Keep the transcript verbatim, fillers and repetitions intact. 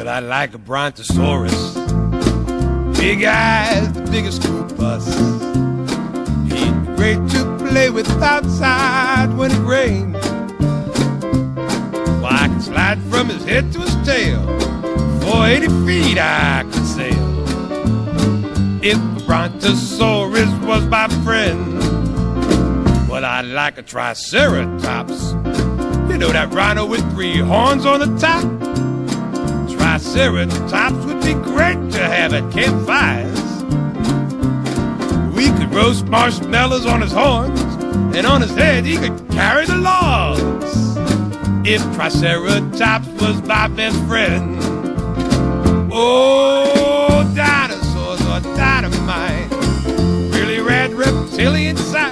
I like a brontosaurus. Big eyes, the biggest school bus. He'd be great to play with outside when it rained. Well, I could slide from his head to his tail. For eighty feet I could sail. If the brontosaurus was my friend. Well, I like a triceratops. You know that rhino with three horns on the top? Triceratops would be great to have at campfires. We could roast marshmallows on his horns, and on his head he could carry the logs. If Triceratops was my best friend. Oh, dinosaurs are dynamite. Really rad reptilian sight.